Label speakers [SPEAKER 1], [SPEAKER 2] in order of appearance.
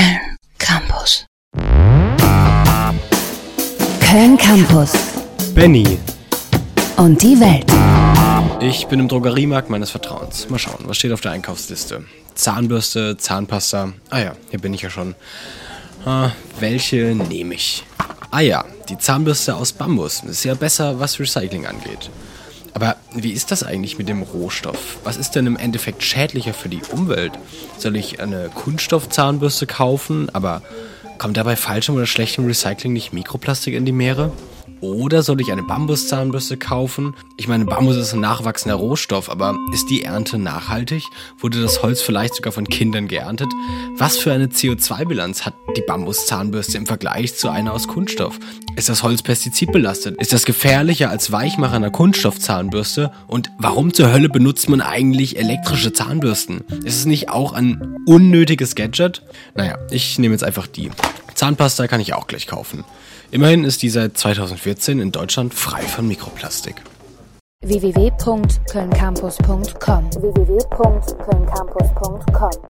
[SPEAKER 1] Köln Campus.
[SPEAKER 2] Köln Campus.
[SPEAKER 3] Benny.
[SPEAKER 2] Und die Welt.
[SPEAKER 3] Ich bin im Drogeriemarkt meines Vertrauens. Mal schauen, was steht auf der Einkaufsliste? Zahnbürste, Zahnpasta. Ah ja, hier bin ich ja schon. Welche nehme ich? Ah ja, die Zahnbürste aus Bambus. Ist ja besser, was Recycling angeht. Aber wie ist das eigentlich mit dem Rohstoff? Was ist denn im Endeffekt schädlicher für die Umwelt? Soll ich eine Kunststoffzahnbürste kaufen, aber kommt dabei falschem oder schlechtem Recycling nicht Mikroplastik in die Meere? Oder soll ich eine Bambuszahnbürste kaufen? Ich meine, Bambus ist ein nachwachsender Rohstoff, aber ist die Ernte nachhaltig? Wurde das Holz vielleicht sogar von Kindern geerntet? Was für eine CO2-Bilanz hat die Bambuszahnbürste im Vergleich zu einer aus Kunststoff? Ist das Holz pestizidbelastet? Ist das gefährlicher als Weichmacher einer Kunststoffzahnbürste? Und warum zur Hölle benutzt man eigentlich elektrische Zahnbürsten? Ist es nicht auch ein unnötiges Gadget? Naja, ich nehme jetzt einfach die. Zahnpasta kann ich auch gleich kaufen. Immerhin ist die seit 2014 in Deutschland frei von Mikroplastik.
[SPEAKER 2] www.kölncampus.com